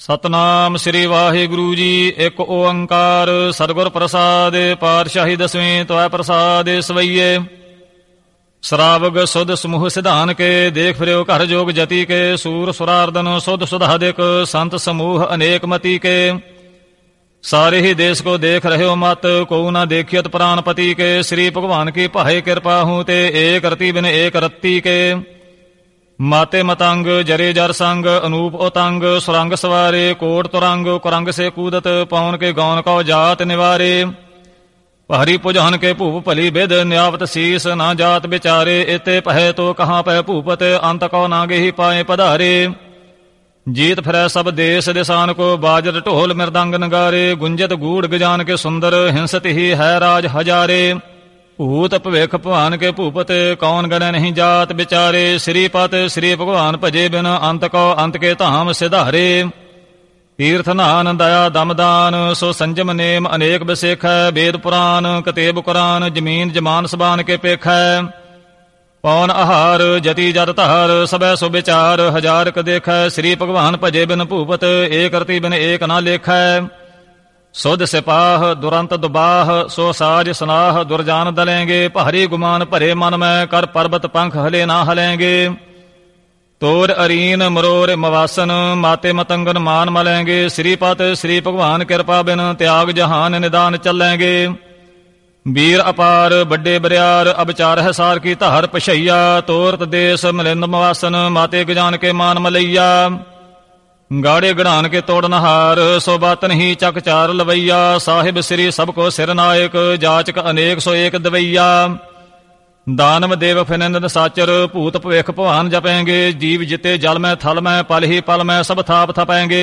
ਸਤਨਾਮ ਸ੍ਰੀ ਵਾਹਿਗੁਰੂ ਜੀ। ਇੱਕ ਓੰਕਾਰ ਸਤਿਗੁਰ ਪ੍ਰਸਾਦਿ। ਪਾਤਸ਼ਾਹੀ ਦਸਵੀਂ ਤਵੈ ਪ੍ਰਸਾਦਿ ਸਵਈਏ। ਸਰਾਵਗ ਸੁਧ ਸਮੂਹ ਸਿਧਾਨ ਕੇ, ਦੇਖ ਫਿਰਿਓ ਘਰ ਜੋਗ ਜਤੀ ਕੇ। ਸੂਰ ਸੁਰਾਰਦਨ ਸੁਧ ਸੁਧਾਦਿਕ, ਸੰਤ ਸਮੂਹ ਅਨੇਕ ਮਤੀ ਕੇ। सारे ही देश को देख रहे हो मत, को न देखियत प्राणपति के। श्री भगवान की भाई कृपा हूँ ते, एक रति बिन एक रत्ती के। माते मतंग जरे जर संग, अनूप ओतंग सुरंग सवारे। कोट तुरंग कुरंग से कूदत, पौन के गौन को जात निवारे। हरि पुजहन के भूप भली बिद, न्यावत शीस न जात बिचारे। इते पहे तो कहाँ पह भूपत, अंत को नागे ही पाए पधारे। जीत फिरै सब देश दिसान को, बाजर ढोल मृदंग नगारे। गुंजत गूढ़ गजान के सुंदर, हिंसत ही है राज हजारे। भूत भविख भवान के भूपत, कौन गणे नहीं जात बिचारे। श्रीपत श्री भगवान भजे बिन, अंत को अंत के धाम सिधारे। तीर्थ नान दया दमदान, सो संजम नेम अनेक बिसेख। वेद पुराण कतेब कुरान, जमीन जमान सबान के पेख। पौन आहार जति जत तहार, सबै सो विचार हजार क देख। श्री भगवान भजे बिन भूपत, एक रति बिन एक न लेख। सुध सिपाह दुरंत दुबाह, सो साज सनाह दुरजान दलेंगे। भारी गुमान भरे मन में, कर पर्वत पंख हले ना हलेंगे। तोर अरीन मरोर मवासन, माते मतंगन मान मलेंगे। श्रीपत श्री भगवान कृपा बिन, त्याग जहान निदान चलेंगे। वीर अपार बड़े बरियार, अब चार है सार की धार पछैया। तोरत देश मलिंद मवासन, माते गजान के मान मलैया। गाड़े गढ़ान के तोड़ नहार, सो बातन ही चक चार लवैया। साहिब श्री सबको सिर नायक, जाचक अनेक सो एक दवैया। दानव देव फिनिंद साचर, भूत भविख भवान जपेंगे। जीव जिते जल में थल में, पल ही पल में सब थाप थपेंगे।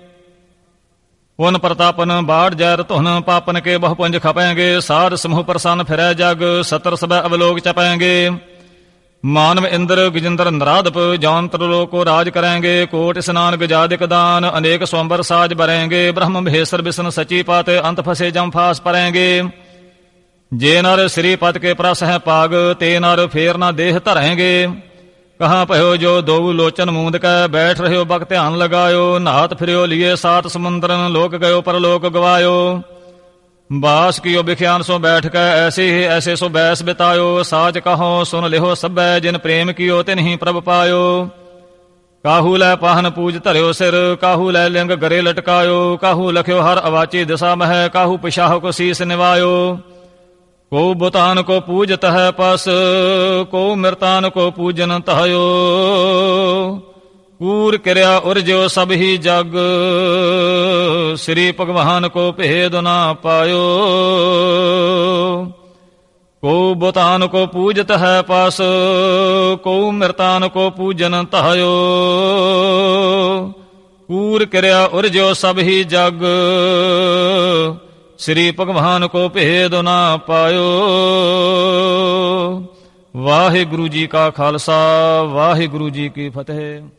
उन प्रतापन बाढ़ जैर धुन, पापन के बहुपुंज खपेंगे। साध समूह प्रसन्न फिरै जग, सतर सब अवलोक चपेंगे। मानव इंद्र गजेंद्र नराधप, जौन त्रिलोक को राज करेंगे। कोट स्नान गजादिक दान, अनेक स्वंबर साज बरेंगे। ब्रह्म महेश्वर विष्णु सची पात, अंत फसे जम फास परेंगे। जे नर श्रीपत के प्रस है पाग, ते नर फेर न देह धरेंगे। कहाँ पहो जो दो लोचन मूंद कै, बैठ रहे हो बक ध्यान लगायो। नहात फिरियो लिए सात समुंदरन, लोक गयो परलोक गवायो। बास कियो बिख्यान सो बैठ कै, ऐसे ही ऐसे सो बैस बितायो। साज कहो सुन लिहो सबै, जिन प्रेम कियो तिन ही प्रभ पायो। काहू लै पाहन पूज धरियो सिर, काहू लै लिंग गरे लटकायो। काहू लख्यो हर अवाची दिशा मह, काहू पिशाह को शीस निवायो। को बुतान को पूजत है पस, को मृतान को पूजन तहयो। कूर किरया उर्जो सब ही जग, श्री भगवान को भेद ना पायो। को बुतान को पूजत है पस, को मृतान को पूजन तहयो। कूर किरया उर्जो सब ही जग, श्री भगवान को भेद ना पायो। वाहिगुरु जी का खालसा, वाहिगुरु जी की फतेह।